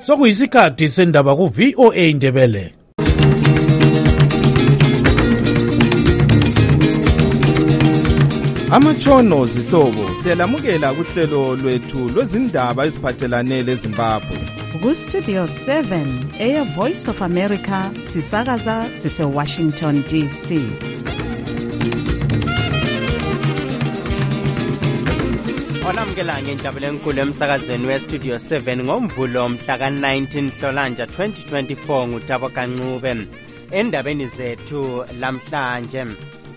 sokuyisikhathi sendaba ku-VOA Indebele. Amatshono zihlobo siyalamukela kuhlelo lwethu lwezindaba eziphathelane leZimbabwe. Ku-Studio 7 Air Voice of America sisakaza sise-Washington DC. Onamukela ngendaba enkulu emsakazweni we-Studio 7 ngomvulo mhla ka-19 Nhlolanja 2024 nguThabo Kancube. Endabeni zethu lamhlanje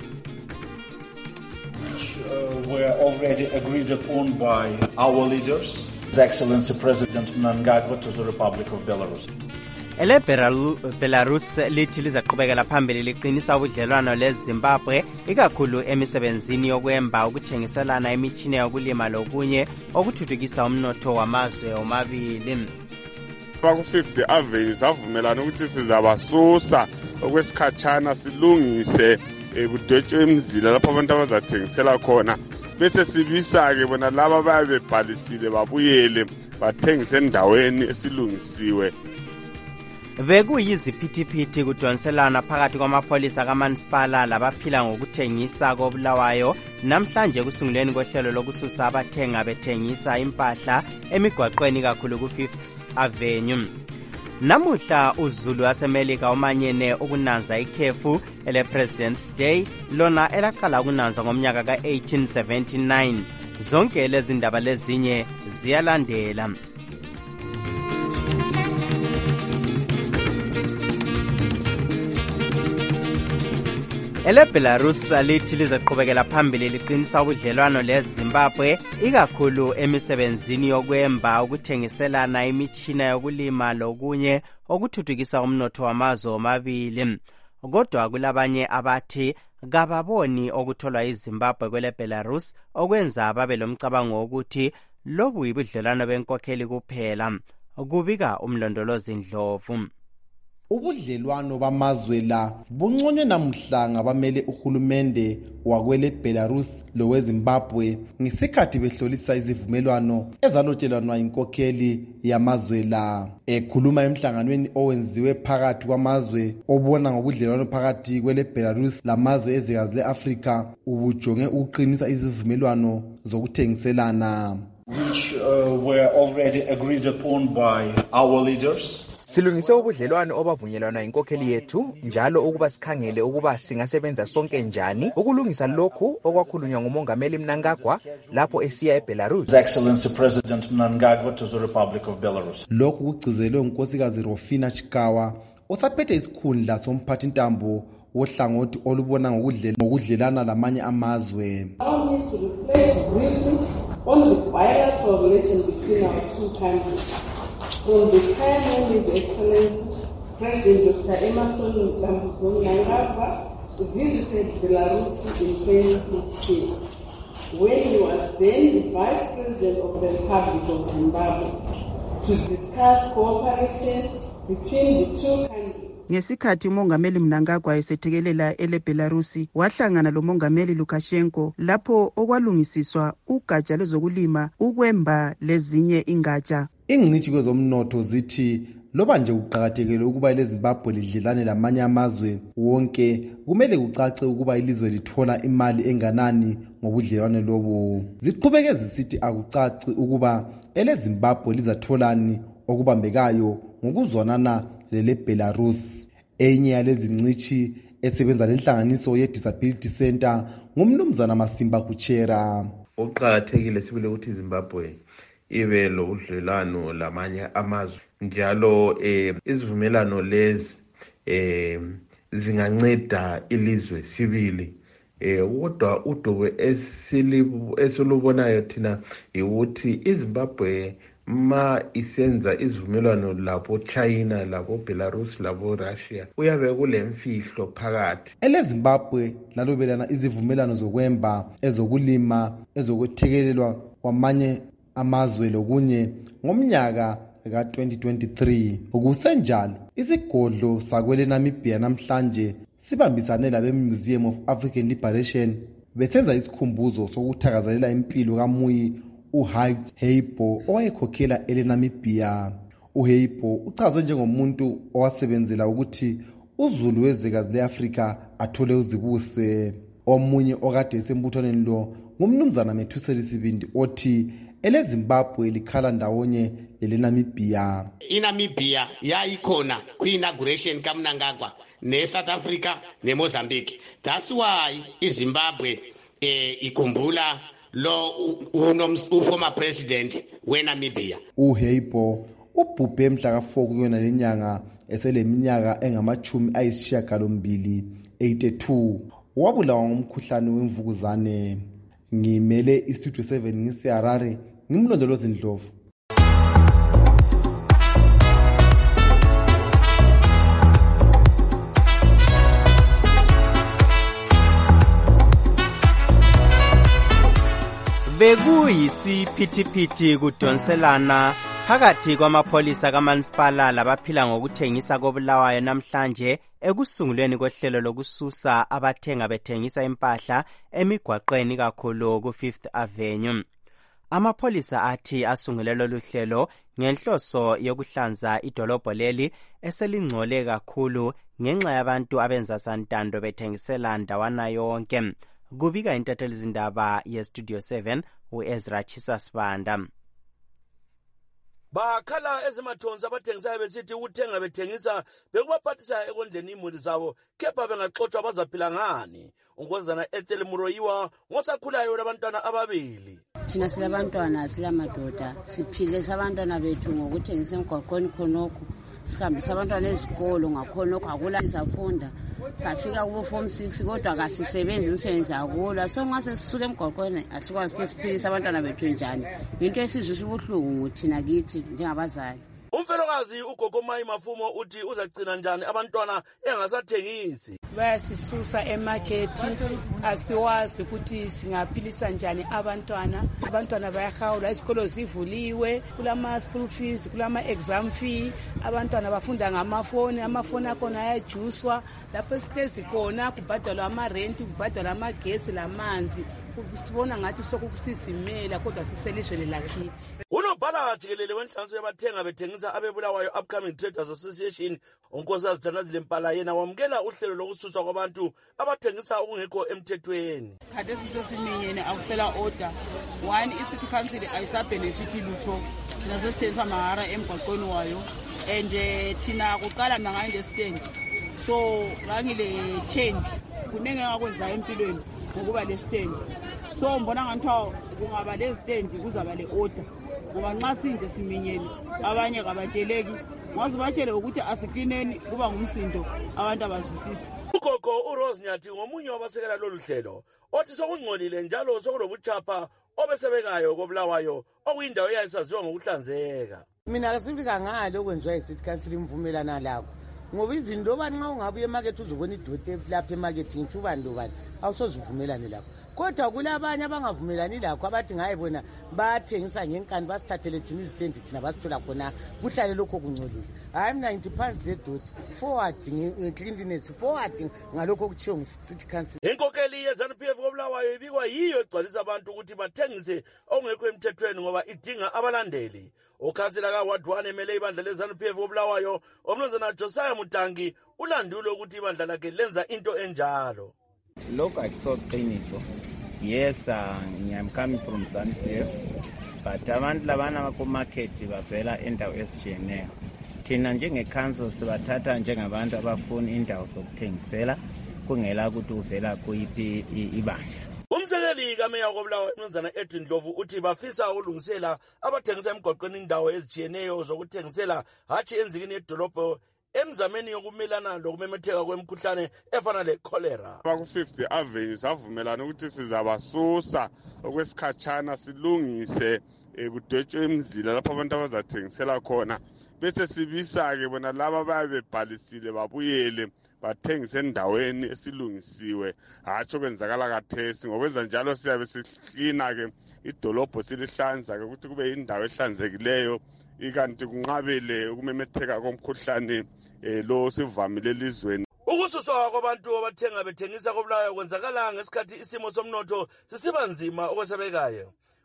were already agreed upon by our leaders, His Excellency President Mnangagwa to the Republic of Belarus. Belarus lithi lizaqhubekela phambili liqinisa ubudlelwano leZimbabwe ikakhulu emisebenzini yokwemba ukuthengiselana imitshini yokulima lokunye okuthuthukisa umnotho wamazwe omabili. Baku-50 Avenue savumelana ukuthi sizabasusa okwesikhatshana silungise kudwetshwe emzila lapho abantu abazathengisela khona bese sibisa-ke bona laba bayabe bebhalisile babuyele bathengise endaweni esilungisiwe. Bekuyiziphithiphithi kudonselana phakathi kwamapholisa kaMansipala labaphila ngokuthengisa koBulawayo namhlanje kusunguleni kohlelo lokususa abathenga bethengisa impahla emigwaqweni kakhulu ku-5th Avenue. Namuhla uZulu waseMelika umanyene ukunanza ikhefu ele-President's Day lona elaqala ukunanza ngomnyaka ka-1879. Zonke lezi ndaba lezinye ziyalandela. Belarus lithi lizaqhubekela phambili liqinisa ubudlelwano leZimbabwe ikakhulu emisebenzini yokwemba ukuthengiselana imitshina yokulima lokunye okuthuthukisa umnotho wamazwe omabili. Kodwa kulabanye abathi kababoni okutholwa iZimbabwe kwele Belarus okwenza babe lomcabango wokuthi lobu yibudlelwano benkokheli kuphela. Kubika umlondolozi Ndlovu. Ubudlelwano bamazwe la bunconywe namhla ngabamele uhulumende wakwele Belarus loweZimbabwe ngesikhathi behlolisa izivumelwano ezalotshelwanwa inkokheli yamazwe la. Ekhuluma emhlanganweni owenziwe phakathi kwamazwe obona ngobudlelwano phakathi kwele Belarus lamazwe ezwekazi le-Afrika ubujonge ukuqinisa izivumelwano zokuthengiselana, which were already agreed upon by our leaders. Silungise ubudlelwano obavunyelwana inkokheli yethu njalo ukuba sikhangele ukuba singasebenza sonke njani ukulungisa lokhu okwakhulunywa ngumongameli Mnangagwa lapho esiya eBelarus. His Excellency President Mnangagwa to the Republic of Belarus. Lokhu kugcizelwe ngunkosikazi Rofina Chikawa osaphethe isikhundla somphathintambo wohlangothi olubona ngokudlelana lamanye amazwe. I need to reflect briefly on the bilateral relation between our two countries. From the time when His Excellency President Dr. Emmerson Mnangagwa visited Belarus in 2015, when he was then the Vice President of the Republic of Zimbabwe, to discuss cooperation between the two countries. Ngesikhathi umongameli Mnangagwa esethekelela eBelarusi wahlangana lomongameli Lukashenko lapho okwalungisiswa ugatsha lezokulima ukwemba lezinye ingatsha. Ingcitshi kwezomnotho zithi loba nje uqhakathekile ukuba leZimbabwe lidlelane lamanye amazwe wonke kumele kucace ukuba ilizwe lithola imali enganani ngobudlelwane lobo. Ziqhubeke zisithi akucaci ukuba eleZimbabwe lizatholani okubambekayo ngokuzwanana leleBelarus. Enye yalezi ngcitshi esebenza lenhlanganiso ye-Disability Center ngumnumzana Masimba Kuchera. Uqhakathekile sibile ukuthi iZimbabwe ibe lo udlelwano lamanye amazwe njalo izivumelano lezi zinganceda ilizwe sibili kodwa udubo esilubonayo thina ukuthi iZimbabwe ma isenza izivumelwano labo China labo Belarus labo Russia uyabe kulemfihlo phakathi. EleZimbabwe lalobelana izivumelwano zokwemba ezokulima ezokuthekelelwa kwamanye amazwe lokunye ngomnyaka ka-2023. Ukusenjalo isigodlo sakwele Namibia namhlanje sibambisane labe-Museum of African Liberation besenza isikhumbuzo sokuthakazelela impilo kaMuyi uHage Heibo owayekhokhela eNamibia. uHeibo uchazwe njengomuntu owasebenzela ukuthi uZulu wezwekazi leAfrika athole uzibuse. Omunye okade esembuthwaneni lo ngumnumzana Methusela Sibindi othi eleZimbabwe likhala ndawonye leNamibia. INamibia yayikhona kwi-inauguration kaMnangagwa neSouth Africa neMozambique. That's why iZimbabwe ikhumbula lo former president weNamibia. uHeibo ubhubhe mhla ka4 kuyona lenyanga eseleminyaka engama-82 wabulawa ngomkhuhlane wemvukuzane. Ngimele istudio 7 ngisiHarare, ngimlondolozi Ndlovu. Bekuyisiphithiphithi kudonselana phakathi kwamapholisa kaMansipala labaphila ngokuthengisa koBulawayo namhlanje ekusungulweni kohlelo lokususa abathenga bethengisa impahla emigwaqeni kakhulu ku5th Avenue. Amapholisa athi asungule lolu hlelo ngenhloso yokuhlanza idolobho leli eselingcole kakhulu ngenxa yabantu abenza santando bethengisela ndawana yonke. Kubika intathelizindaba yestudio 7 uEzra Chisasibanda. Bakhala ezimathonsi abathengisayo besithi ukuthenga bethengisa bekubaphathisa ekondleni imuli zabo kepha bengaxoxa bazaphila ngani. Ungozana Ethel Muroyiwa ngosakhulayo labantwana ababili. Thina silabantwana silamadoda siphile sabantwana bethu ngokuthengisa emgwaqweni khonokho sihambisa abantwana ezikolo ngakhonokho akula isafunda safika kubo form 6 kodwa akasisebenzi umsebenzi akula so ngase sisuke emgwaqweni asikwazi ukuthi siphilise abantwana bethu njani into esizwe ubuhlungu thina kithi njengabazali. Umfelokazi uGogo Mayi Mafumo uthi uzagcina njani abantwana engasathengisi. Bayasisusa emarket asiwazi ukuthi singaphilisa njani abantwana bayahawula isikolo zivuliwe kulama school fees kulama exam fee abantwana bafunda ngamafoni akhona ayajuswa lapho esihlezi khona kubhadalwa ama rent kubhadalwa amagetsi lamanzi sibona ngathi sokusisimela kodwa siselishwe lakithi. Unobhala jikelele wenhlanganiso yabathenga bethengisa abeBulawayo Upcoming Traders Association uNkosikazi Danazile Mpala yena wamukela uhlelo lokususwa kwabantu abathengisa okungekho emthethweni. Kade sisesiminyene akusela order 1 iCity Council ayisabhenefiti lutho thina sesithengisa mahara emgwaqweni wayo and thina kuqala mina nga-understand so ngangile change kunenge ngakwenza empilweni ngokuba le stand so mbona nganthiwa kungaba le stand kuzaba le order ngoba nxa sinje siminyene abanye kabatsheleki ngazibatshele ukuthi asiklineni kuba ngumsindo abantu abazwisisi. Ugogo uRose Nyathi ngomunye wabasekela lolu hlelo othi sokungcolile njalo sokulobuchapha obesebekayo koBulawayo okuyindawo eyayisaziwa ngokuhlanzeka. Mina kasifika ngalo okwenziwa yiCity Council imvumelana lakho ngoba even ndoba nxa ungabuye emarket uzobona idote lapha emarket ngithubani lobani awusozivumelane lakho kodwa kulabanye abangavumelani lakho abathi ngaye bona bathengisa ngenkani basithathele thina izitendi thina basithola khona kuhlale lokho kungcolile. Hayi mina ngithi phansi le dote forward ngecleanliness forward ngalokho okuthiwa ngu-City Council. Inkokeli yeZANU-PF koBulawayo ibikwa yiyo egcwalisa abantu ukuthi bathengise okungekho emthethweni ngoba idinga abalandeli. Ukhansela kaWard 1 emele ibandla leZANU-PF koBulawayo umnumzana Josiah Mutangi ulandule ukuthi ibandla lakhe lenza into enjalo. Lokho akusoqiniso. Yes, I'm coming from ZANU-PF, but abantu labana ku-market bavela endawo ezitshiyeneyo. Thina njenge-council sibathatha njengabantu abafuna indawo zokuthengisela kungela ukuthi uvela kuyiphi ibandla. Umsekeli kaMeya koBulawayo umnumzana Edwin Ndlovu uthi bafisa ukulungisela abathengisa emgwaqweni indawo ezitshiyeneyo zokuthengisela hatshi enzikini yedolobho emzameni yokumelana lokumemetheka kwemikhuhlane efana le-cholera. Ku5th Avenue savumelana ukuthi sizabasusa okwesikhatshana silungise kudwetshwe imizila lapho abantu abazathengisela khona bese sibisa-ke bona laba bayabe bebhalisile babuyele bathengise endaweni esilungisiwe hatshi okwenzakala kathesi. Ngokwenza njalo siyabe sihlina-ke idolobho silihlanza-ke ukuthi kube yindawo ehlanzekileyo ikanti kunqabele ukumemetheka komkhuhlane lo sivamile elizweni. Ukususwa kwabantu abathenga bethengisa koBulawayo kwenzakala ngesikhathi isimo somnotho sisiba nzima okwesabekayo.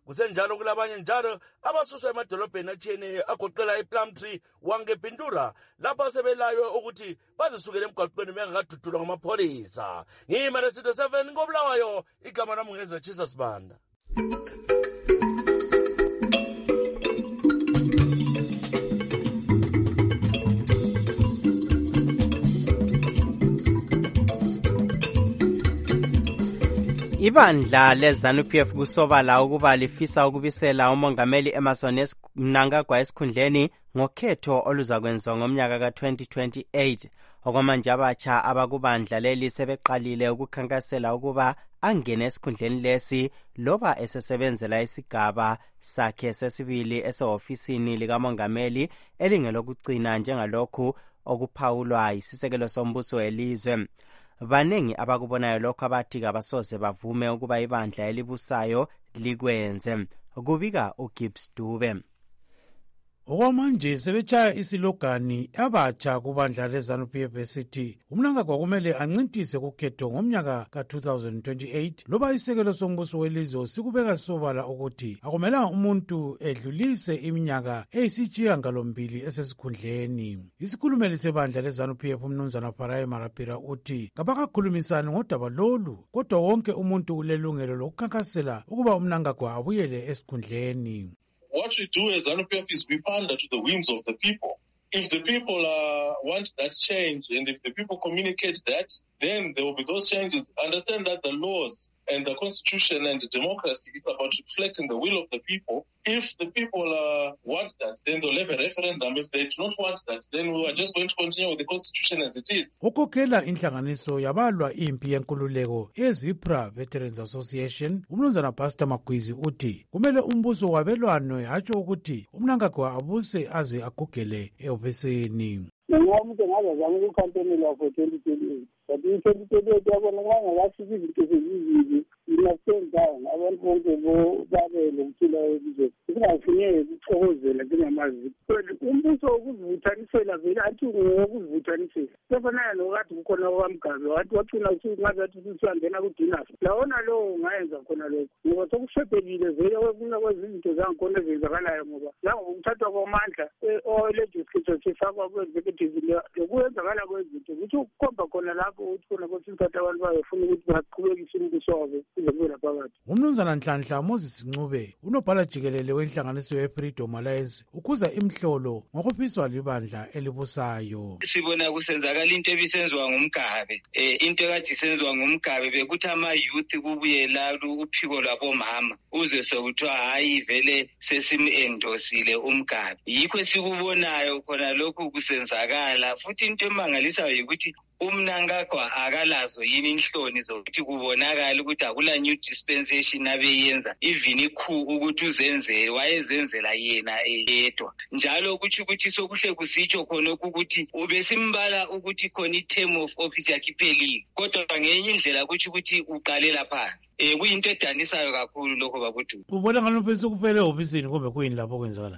Kusenjalo kulabanye njalo abasuswa emadolobheni atshiyeneyo agoqela iPlumtree, Wangepintura lapha sebelayo ukuthi bazisukele emgwaqweni bengakadudulwa ngamapholisa. Ngimele Studio 7 ngoBulawayo, igama lami ngezwe Jesus Banda. Ibandla leZANU-PF kusobala ukuba lifisa ukubisela umongameli Emmerson Mnangagwa esikhundleni ngokhetho oluzakwenziwa ngomnyaka ka-2028. Okwamanje abatsha abakubandla leli sebeqalile ukukhankasela ukuba angene esikhundleni lesi loba esesebenzela isigaba sakhe sesibili esehofisini likamongameli elingelokugcina njengalokhu okuphawulwa isisekelo sombuso welizwe. Banengi abakubonayo lokho abathi kabasoze bavume ukuba ibandla elibusayo likwenze. Kubika uGibbs Dube. Okwamanje sebetshaya isilogani abatsha kubandla leZANU-PF esithi uMnangagwa kumele ancintise kukhetho ngomnyaka ka-2028 loba isekelo sombuso welizwe sikubeka sobala ukuthi akumelanga umuntu edlulise iminyaka eyisitshiyagalombili esesikhundleni. Isikhulumeli sebandla leZANU-PF umnumzana Pharaye Marapira uthi kabakakhulumisani ngodaba lolu kodwa wonke umuntu ulelungelo lokukhankasela ukuba uMnangagwa abuyele esikhundleni. What we do as ZANU-PF is we pander to the whims of the people. If the people want that change and if the people communicate that, then there will be those changes. Understand that the laws and the constitution and the democracy, it's about reflecting the will of the people. If the people want that, then they'll have a referendum. If they do not want that, then we are just going to continue with the constitution as it is. Ukhokhela inhlanganiso yabalwa impi yenkululeko eZIPRA Veterans Association, umnumzana Pastor Magwizi uthi kumele umbuso wabelwane hatsho ukuthi uMnangagwa abuse aze agugele ehofisini. Umuntu ngazama ukukhampenela for 2028. But in 2028 yabona ngangakafiki izinto ezizizi ina-stand down abantu bonke babe lokuthula elizwe kungafuneki ukuxokozela njengamazi. Umbuso wokuzivuthanisela vele athi ngokuzivuthanisela sefanaya nokade kukhona okwamgabe wathi wacina ngazathi usiyangena kudinasi lawona lowo ungayenza khona lokho ngoba sokushebhelile vele okuna kwezinto zangikhona ezenzakalayo ngoba langokuthathwa kwamandla o-legislature sifakwa kwe-executive lokwenzakala kwezinto ukuthi ukukhomba khona lapho ukuthi khona kwesikhathi abantu bayefuna ukuthi baqhubekise umbuso wabo kuze kube laphakathi. Umnumzana Nhlanhla Moses Ncube unobhala jikelele wenhlanganiso ye-Freedom Alliance ukuza imhlolo ngokufiswa libandla elibusayo. Sibona kusenzakala into ebisenziwa ngumgabe into ekade isenziwa ngumgabe bekuthi ama-youth kubuye la uphiko lwabomama uze sekuthiwa hayi vele sesim-endosile umgabe. Yikho esikubonayo khona lokhu kusenzakala futhi into emangalisayo yikuthi uMnangagwa akalazo yini inhloni zokuthi kubonakala ukuthi akula new dispensation abeyenza even ikhu ukuthi uzenzele wayezenzela yena yedwa njalo ukuthi sokuhle kusitsho khona ukuthi ubesimbala ukuthi khona i-term of office yakhe iphelile kodwa ngenye indlela ukuthi uqalela phansi kuyinto edanisayo kakhulu lokho bakuthi ubona ngani ufisa ukufela ehofisini kumbe kuyini lapho kwenzakala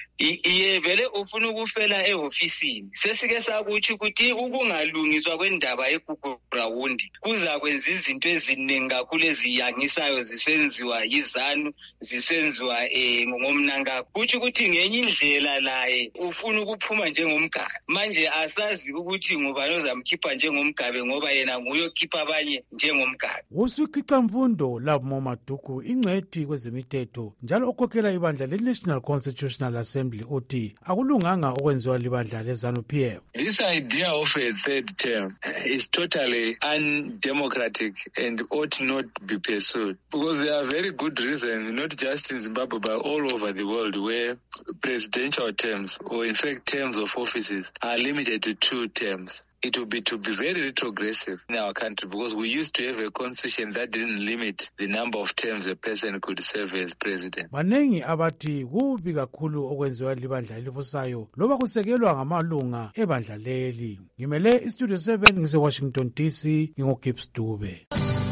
vele ufuna ukufela ehofisini sesike sakuthi ukuthi ukungalungiswa kwendaba eGugurawundi kuza kwenza izinto eziningi kakhulu eziyangisayo zisenziwa yiZANU zisenziwa ngomNangagwa kuthi ukuthi ngenye indlela laye ufuna ukuphuma njengomgabe manje asazi ukuthi ngubani ozamkhipha njengomgabe ngoba yena nguye okhipha abanye njengomgabe. Usikica Mfundo Labo Maduku ingcwethi kwezemithetho njalo okhokhela ibandla le-National Constitutional Assembly uthi akulunganga okwenziwa libandla leZANU-PF. This idea of a third term is totally undemocratic and ought not be pursued because there are very good reasons, not just in Zimbabwe but all over the world, where presidential terms or in fact terms of offices are limited to 2 terms. It would be to be very retrogressive in our country because we used to have a constitution that didn't limit the number of terms a person could serve as president. Banengi abathi kubi kakhulu okwenziwa libandla elibusayo loba kusekelwa ngamalunga ebandla leli. Ngimele iStudio 7 ngise Washington DC ngingoGibbs Dube.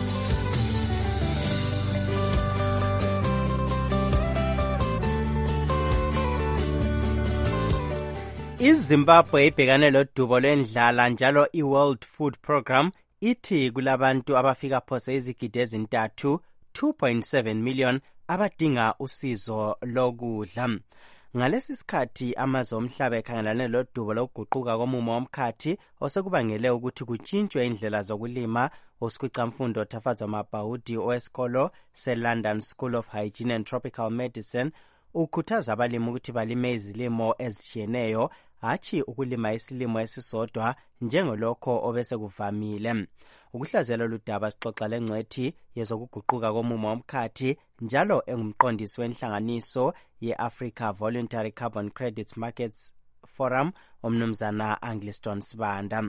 iZimbabwe ibhekane lodubo lwendlala njalo iWorld Food Program ithi kulabantu abafika phose izigidi ezintathu 2.7 million abadinga usizo lokudla. Ngalesi sikhathi amazwe omhlaba ekhangelane lodubo lokuguquka komumo womkhathi osekubangele ukuthi kutshintshwe indlela zokulima, uSikhwicamfundo Tafatsa Mabhaudi owesikolo seLondon School of Hygiene and Tropical Medicine ukhuthaza abalimi ukuthi balime izilimo ezitshiyeneyo, hatshi ukulima isilimo esisodwa njengolokho obese kuvamile. Ukuhlazela ludaba sixoxa lengcwethi yezokuguquka komumo womkhathi njalo engumqondisi wenhlanganiso ye-Africa Voluntary Carbon Credits Markets Forum omnumzana Angliston Sibanda.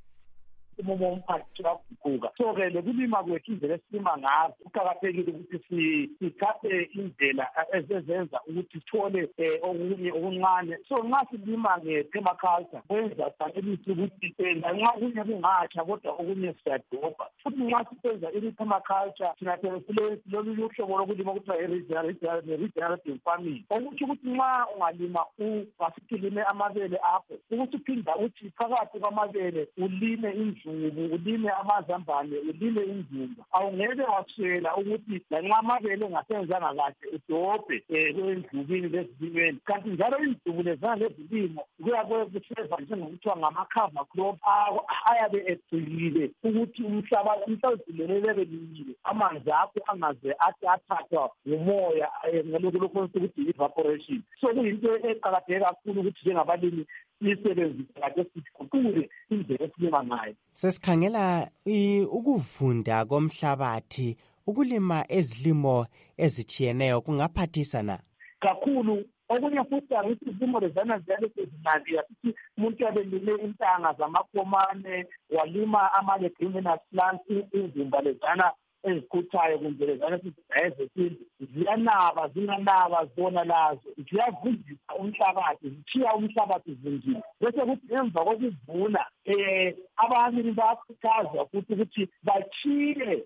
Umumo womkhathi uyaguquka. So-ke lokulima kwethu indlela esilima ngazo kuqakathekile ukuthi sithathe indlela ezenza ukuthi sithole okunye okuncane. So nxa silima nge-permaculture kwenza sanelisi ukuthi lanxa okunye kungatsha kodwa okunye siyadobha. Futhi nxa sisenza i-permaculture thina lolu hlobo lokulima okuthiwa i-regenerative farming. Okuthi ukuthi nxa ungalima ungasilime amabele apho ukuthi uphinda uthi phakathi kwamabele ulime inzuku, ulime amazambane, ulime inzumba. Awungeke waswela ukuthi lanxa amabele engasenzanga kahle udobhe kwenzukini lezilimeni. Kanti njalo inzuku lezana lezilimo kuyabe kuseva njengokuthiwa ngama-cover crop ayabe egxilile ukuthi umhlaba uzileleleke limile, amanzi akho angaze athi athathwa ngumoya ngalokho ukuthi i-evaporation. So kuyinto eqakatheke kakhulu ukuthi njengabalimi isebenzisa kade siguqule indlela esilima ngayo. Sesikhangela ukuvunda komhlabathi, ukulima ezilimo ezitshiyeneyo kungaphathisa na? Kakhulu. Okunye futhi angithi izilimo lezana ziyale sezinandiya futhi umuntu yabelime intanga zamakomane, walima ama-leguminous plants, izimba lezana ezikhuthayo kumbe lezana ezesintu ziyanaba zinganaba zona lazo ziyavundisa umhlabathi, zithiya umhlabathi uvundile. Bese kuthi emva kokuvuna abalimi bayakhuthazwa futhi ukuthi bathiye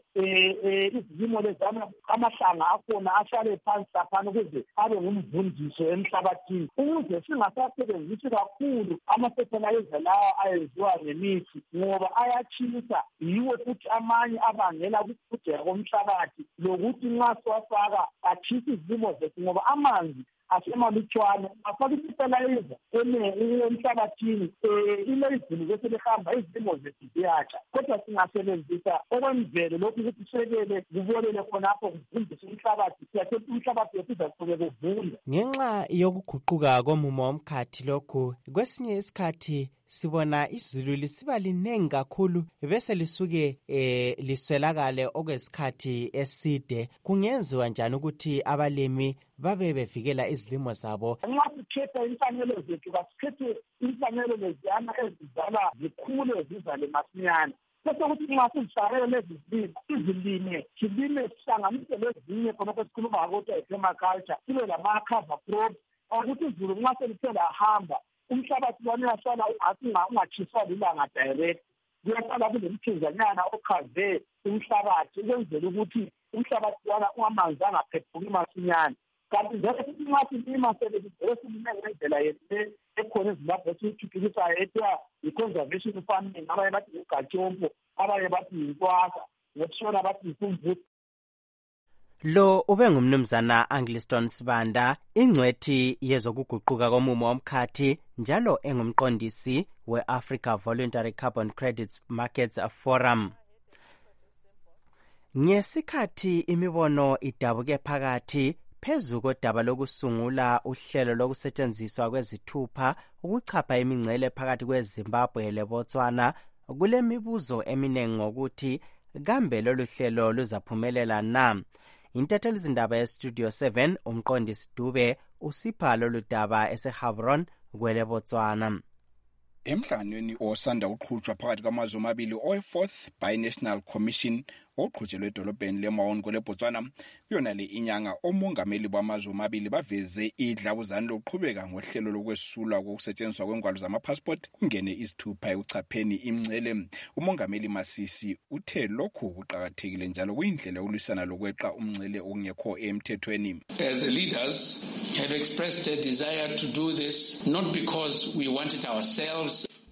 izilimo lezana amahlanga akhona ahlale phansi laphana ukuze abe ngumvundiso emhlabathini, ukuze singasasebenzisi kakhulu ama-fertilizer lawa ayenziwa ngemithi ngoba ayatshisa, yiwo futhi amanye abangela ukugugeka komhlabathi lokuthi nxa siwafaka atshisa izilimo zethu ngoba amanzi asemalutshwane afaka i-fertilizer emhlabathini ile izulu bese lihamba izilimo zethu ziyatsha. Kodwa singasebenzisa okwemvelo lokhu ukuthi sekele kubolele khonapho kuvundise umhlabathi, siyathetha umhlabathi wethu uzaqhubeka uvunda. Ngenxa yokuguquka komumo womkhathi lokhu, kwesinye isikhathi sibona izulu lisiba linengi kakhulu bese lisuke liswelakale okwesikhathi eside. Kungenziwa njani ukuthi abalimi babe bevikela izilimo zabo? Nxa sikhetha inhlanyelo zethu kasikhethe inhlanyelo leziyana ezizala zikhule zizale masinyane. Bese ukuthi nxa sizisharele lezi izilime silime sihlanganise lezinye khonokho sikhuluma ngakho i-permaculture, sibe lama-cover crops ukuthi izulu nxa selithe lahamba umhlabathi wona uyahlala ungatshiswa lilanga direct. Kuyahlala kulemthunzanyana okhave umhlabathi ukwenzela ukuthi umhlabathi wona ungamanzi angaphephuki masinyane. Kanti njalo futhi nxa silima sesilime ngendlela yethu ekhona eZimbabwe esiyithuthukisayo ethiwa yi-conservation farming, abanye bathi ngugajompo, abanye bathi yintwasa, ngokutshona bathi yimfumvusi. Lo ube ngumnumzana Angliston Sibanda, ingcwethi yezokuguquka komumo womkhathi njalo engumqondisi we-Africa Voluntary Carbon Credits Markets Forum. Ngesikhathi imibono idabuke phakathi phezu kodaba lokusungula uhlelo lokusetshenziswa kwezithupha ukuchapha imingcele phakathi kweZimbabwe leBotswana, kule mibuzo eminingi ngokuthi kambe lolu hlelo luzaphumelela na? Intatheli zindaba yeStudio 7 umqondisi Dube usipha lolu daba eseHabron kwele Botswana. Emhlanganweni osanda uqhutshwa phakathi kwamazwe amabili owe-4th Binational Commission oqhutshelwe edolobheni leMaun kwele Botswana, kuyona le inyanga omongameli bamazwe amabili baveze idlabuzane lokuqhubeka ngohlelo lokwesulwa kokusetshenziswa kwengwalo zamapassport kungene izithupha ekuchapheni imingcele. Umongameli Masisi uthe lokhu kuqakathekile njalo kuyindlela yokulwisana lokweqa umngcele okungekho emthethweni. As the leaders have expressed a desire to do this not because we want it ourselves.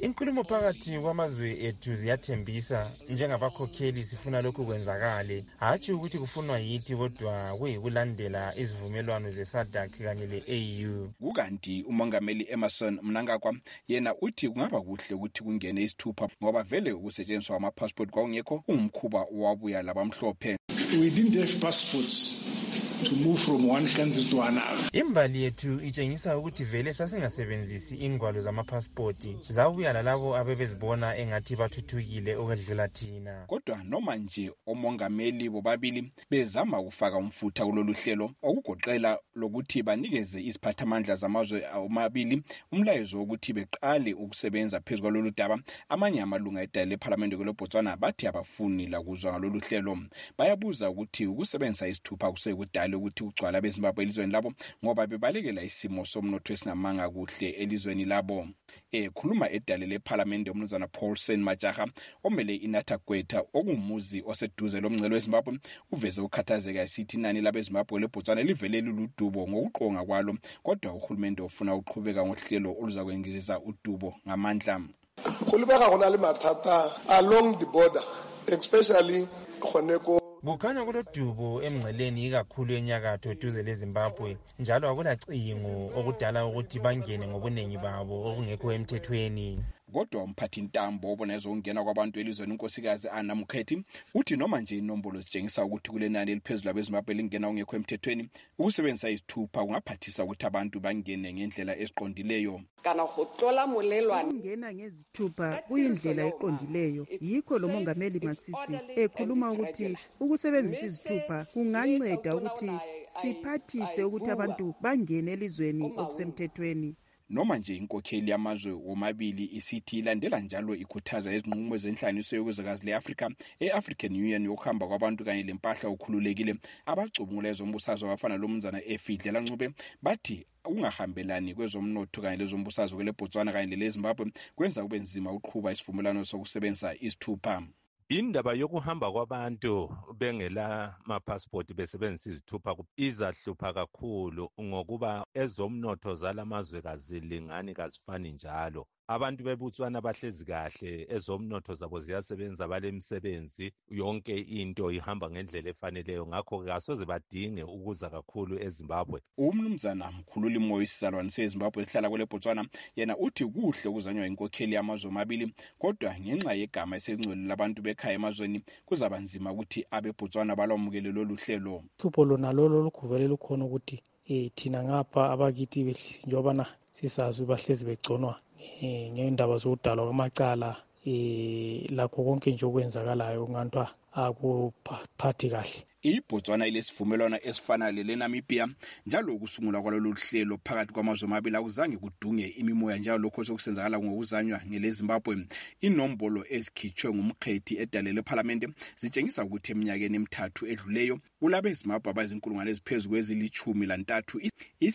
Inkulumo phakathi kwamazwe ethu ziyathembisa, njengabakhokheli sifuna lokhu kwenzakale, hatshi ukuthi kufunwa yithi kodwa kuyikulandela izivumelwano ze-SADC kanye le-AU. Kukanti umongameli Emmerson Mnangagwa yena uthi kungaba kuhle ukuthi kungene isithupha ngoba vele ukusetshenziswa kwamapassport kwakungekho ungumkhuba wabuya labamhlophe. We didn't have passports to move from one country to another. Imbali yethu itshengisa ukuthi vele sasingasebenzisi ingwalo zamapasipoti, zabuya lalabo abebezibona engathi bathuthukile okwedlula thina. Kodwa noma nje omongameli bobabili bezama ukufaka umfutha kulolu hlelo okugoqela lokuthi banikeze iziphathamandla zamazwe omabili umlayezo wokuthi beqale ukusebenza phezu kwalolu daba, amanye amalunga edale leParliament kweLobotswana bathi abafuni la kuzwa ngalolu hlelo. Bayabuza ukuthi ukusebenzisa isithupha kusekudala ukuthi ugcwala beZimbabwe elizweni labo ngoba bebalekela isimo somnotho esingamanga kuhle elizweni labo. Khuluma edale leParliament umnumzana Paulsen Majaha omele iNatha Gweta okumuzi oseduze lomngcelo weZimbabwe uveze ukhathazeka esithi inani labeZimbabwe leBotswana livele luludubo ngokuqonga kwalo, kodwa uhulumende ufuna uqhubeka ngohlelo oluzakwengeza udubo ngamandla. Kulibeka khona le mathata along the border, especially khoneko kukhanya kulodubo emngceleni ikakhulu enyakatho duze leZimbabwe, njalo akulacingo okudala ukuthi bangene ngobuningi babo okungekho emthethweni. Kodwa umphathi ntambo obona ezongena kwabantu elizweni unkosikazi Anna Mukhethi uthi noma nje inombolo zitshengisa ukuthi kulenani eliphezulu abeZimbabwe lingena ongekho emthethweni, ukusebenzisa isithupha kungaphathisa ukuthi abantu bangene ngendlela esiqondileyo. Kana gotlola molelwane ngena ngezithupha kuyindlela eqondileyo. Yikho lo mongameli Masisi ekhuluma ukuthi ukusebenzisa izithupha kunganceda ukuthi siphathise ukuthi abantu bangene elizweni okusemthethweni. Noma nje inkokheli yamazwe womabili isithi ilandela njalo ikhuthaza izinqumo zenhlaniso yokuzakazi leAfrika eAfrican Union yokuhamba kwabantu kanye lempahla okhululekile, abacubungula ezombusazwe abafana lomnumzana Efidlela Ncube bathi ukungahambelani kwezomnotho kanye lezombusazwe kweleBotswana kanye leZimbabwe kwenza kube nzima uqhuba isivumelwano sokusebenzisa isithupha. Indaba yokuhamba kwabantu bengela mapassport besebenzisa izithupha izahlupha kakhulu ngokuba ezomnotho zalamazwe kazilingani kazifani njalo. Abantu beBotswana bahlezi kahle, ezomnotho zabo ziyasebenza, balemisebenzi, yonke into ihamba ngendlela efaneleyo, ngakho kasoze badinge ukuza kakhulu eZimbabwe. Umnumzana Mkhululi Moyisi Salwane seZimbabwe ehlala kweleBotswana yena uthi kuhle ukuzanywa inkokheli yamazwe amabili, kodwa ngenxa yegama esengcwele labantu bekhaya emazweni kuzaba nzima ukuthi abeBotswana balomukele lolu hlelo. Uhlupho lona lolo lugubele lukhona ukuthi thina ngapha abakithi njobana sisazi bahlezi begconwa ngendaba zokudalwa kwamacala lakho konke nje okwenzakalayo ngantwa akuphathi kahle. iBotswana ilesivumelwano esifana leNamibia, njalo ukusungulwa kwalolu hlelo phakathi kwamazwe amabili akuzange kudunge imimoya njalo lokho sokusenzakala ngokuzanywa ngeleZimbabwe. Inombolo ezikhitshwe ngumkhethi edale leParliament zitshengisa ukuthi eminyakeni emithathu edluleyo kulabeZimbabwe abazinkulungwane eziphezulu kwezili-13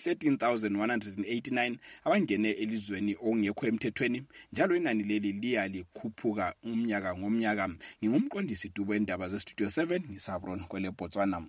i-13,189 abangene elizweni okungekho emthethweni, njalo inani leli liya likhuphuka umnyaka ngomnyaka. Ngingumqondisi Dubo endaba zeStudio 7 ngisabron kwele Botswana.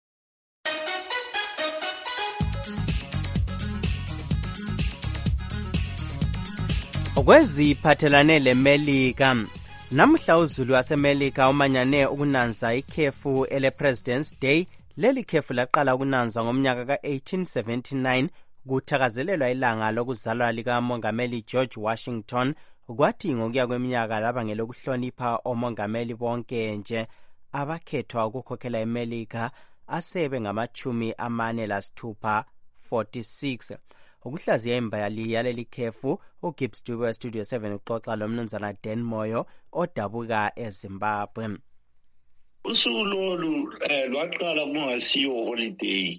Okweziphathelane leMelika, namhla uzulu waseMelika umanyane ukunanza ikhefu ele-President's Day. Leli khefu laqala ukunanzwa ngomnyaka ka-1879 kuthakazelelwa ilanga lokuzalwa likamongameli George Washington, kwathi ngokuya kweminyaka laba ngelokuhlonipha omongameli bonke nje abakhethwa ukukhokhela eMelika asebe ngama-46. Ukuhlaziya imbali yaleli khefu, uGibbs Dube weStudio 7 uxoxa lomnumzana Dan Moyo odabuka eZimbabwe. Usuku lolu lwaqala kungasiyo holiday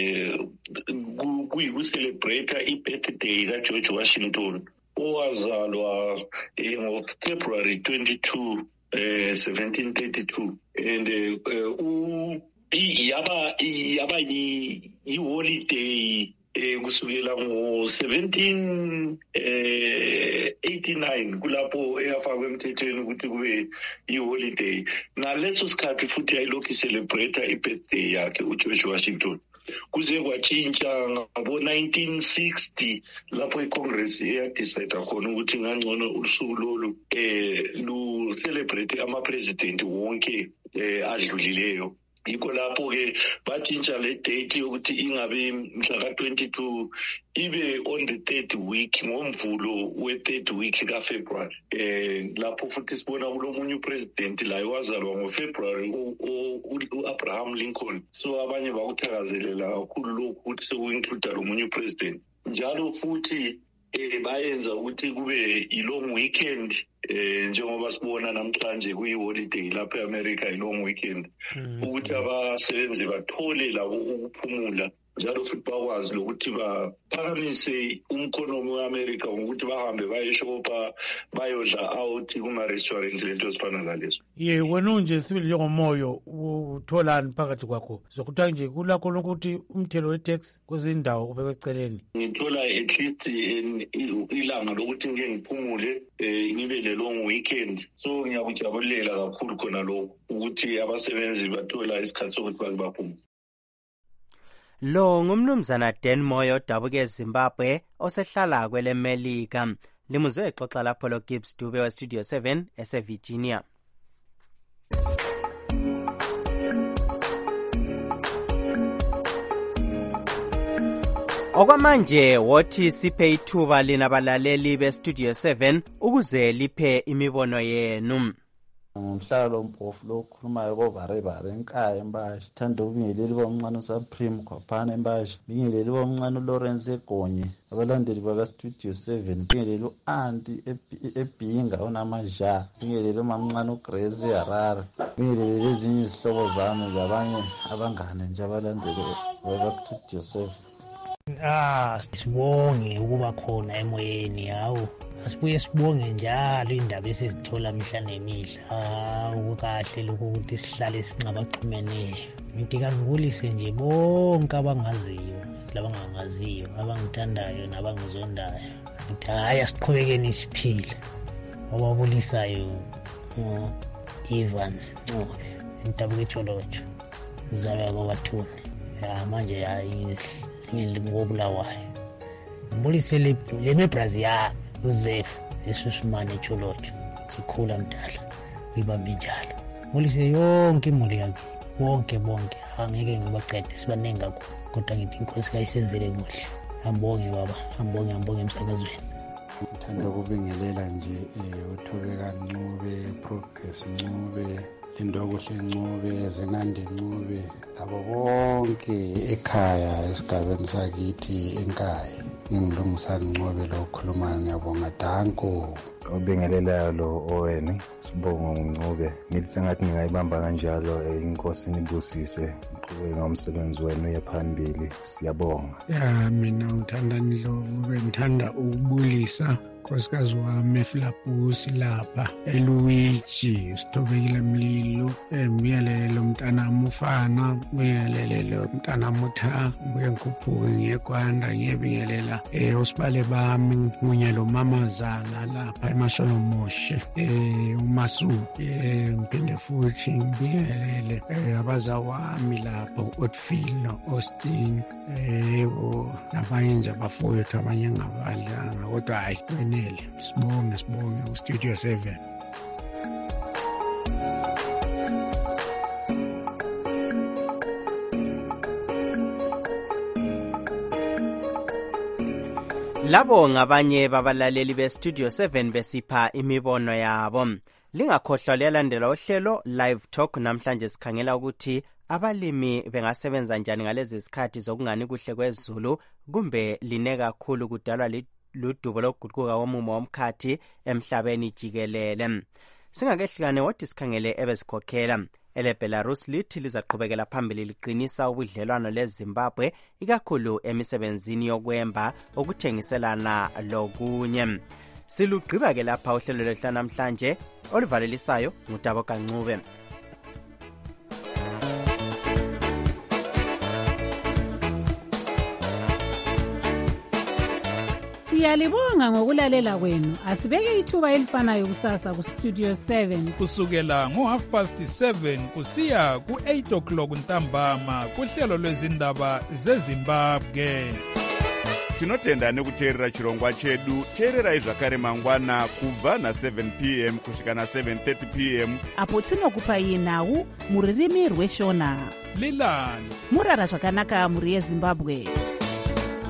kuyikucelebrate i-birthday kaGeorge Washington owazalwa ngoFebruary 22 1732 and yaba yi-holiday kusukela ngo-1789 kulapho eyafakwa emthethweni ukuthi kube yi-holiday. Ngaleso sikhathi futhi yayilokhu celebrate i-birthday yakhe uGeorge Washington. kuze kwatshintsha ngabo-1960 lapho iCongress eyadecide khona ukuthi ngangcono usuku lolu lu-celebrate ama-president wonke adlulileyo. Yikho lapho-ke batshintsha le date yokuthi ingabe mhla ka-22 ibe on the third week, ngomvulo we-third week kaFebruary. Lapho futhi sibona kulomunye upresident laye wazalwa ngoFebruary u-Abraham Lincoln. So abanye bakuthakazelela kakhulu lokhu ukuthi seku-include lomunye upresident. Njalo futhi bayenza ukuthi kube i-long weekend, njengoba sibona namhlanje kuyi-holiday lapho e-America, i-long weekend, ukuthi abasebenzi bathole labo ukuphumula, njalo futhi bakwazi lokuthi baphakamise umkhonomi we-America ngokuthi bahambe bayeshopa, bayodla out kuma-restaurant, lento ezifana nalezo. Wena unje sibili njengomoyo utholani phakathi kwakho zokuthiwa nje kulakho lokuthi umthelo we-tax kwezindawo ubekwe eceleni? Ngithola at least ilanga lokuthi ngike ngiphumule, ngibe le-long weekend. So ngiyakujabulela kakhulu khona lokhu ukuthi abasebenzi bathola isikhathi sokuthi bake baphumule. Lo ngumnumzana Dan Moyo odabuke eZimbabwe osehlala kwele Melika. Limuzwe exoxa lapho lo Gibbs Dube we Studio 7 eseVirginia. Okwamanje wothi siphe ithuba lina balaleli be Studio 7 ukuze liphe imibono yenu. Ngumhlalo mpofu lo khulumayo kovarebare enkaya embasha thanda ubingeleli bomncane uSupreme Khwaphana embasha, bingeleli bomncane uLawrence Egonye, abalandeli baka Studio 7, bingeleli uAnti eBhinga onamaja, bingeleli umamncane uGrace Harare, bingeleli ezinye izihlobo zami zabanye abangane nje abalandeli baka Studio 7. Sibonge ukuba khona emoyeni, hawu asibuye sibonge njalo indaba esizithola mihla nemihla. Ukukahle lokhu ukuthi sihlale singabaxhumeneyo. Ngithi kangibulise nje bonke abangaziyo, labangangaziyo, abangithandayo nabangizondayo. Ngithi hayi asiqhubekeni siphile. Obabulisayo Evans Ncube intabuke Tsholotsho uzalwa kwaBathuni, manje hayi ngobulawayo. Ngibulise le Brazil ya uZefu esusumane Tsholotsho sikhula mdala ibambe njalo. Ngibulise yonke imuli yakhe, bonke angeke ngibaqede sibaningi kakhulu, kodwa ngithi inkosi kayisenzele kuhle. Ambonge baba, ambonge emsakazweni. Ngithanda ukubingelela nje uThobeka Ncube, Progress Ncube, Indokuhle Ncube, Zenande Ncube, labo bonke ekhaya esigabeni sakithi enkaya. Ngilungisa Ncube lo khuluma, ngiyabonga Danko. Ubingelela lo Owen Sibongo Ncube, ngithi sengathi ngingayibamba kanjalo inkosi nibusise uqhubeke ngomsebenzi wenu uye phambili, siyabonga. Mina ngithandani lo ngithanda ukubulisa nkosikazi wami eFlapusi lapha eLuigi Sithobekile Mlilo, ngiyalelo mntanami ufana, ngiyalelo mntanami uTha, ngibuye ngikhuphuke ngiyekwanda ngiyebingelela osibale bami, ngibuye lo mamazana lapha eMasholomushe, uMasuku, ngiphinde futhi ngibingelele abazawami lapha uOtfield noAustin, nabanye nje abafowethu abanye ngabadlanga, kodwa hayi sibonge uStudio 7. Labo ngabanye babalaleli be Studio 7 besipha imibono yabo. Lingakhohlwa lelandela uhlelo Live Talk. Namhlanje sikhangela ukuthi abalimi bengasebenza njani ngalezi zikhathi zokungani kuhle kwezulu, kumbe line kakhulu kudalwa ludubo lokuguquka komumo womkhathi emhlabeni jikelele. Singakehlukane wothi sikhangele ebesikhokhela eleBelarus lithi lizaqhubekela phambili liqinisa ubudlelwano leZimbabwe ikakhulu emisebenzini yokwemba okuthengiselana lokunye. Silugqiba ke lapha uhlelo lwethu namhlanje olivalelisayo ngutabo kaNcube. Siyalibonga ngokulalela kwenu. Asibeke ithuba elifanayo kusasa ku Studio 7 kusukela ngo7:30 kusiya ku8 o'clock ntambama kuhlelo lwezindaba zeZimbabwe. Tinotenda nekuteerera chirongwa chedu. Teererai zvakare mangwana kubva na7 p.m. kusvika na7:30 p.m. apo tinokupai nhau muririmi rweshona. Lilani murara zvakanaka muri yeZimbabwe.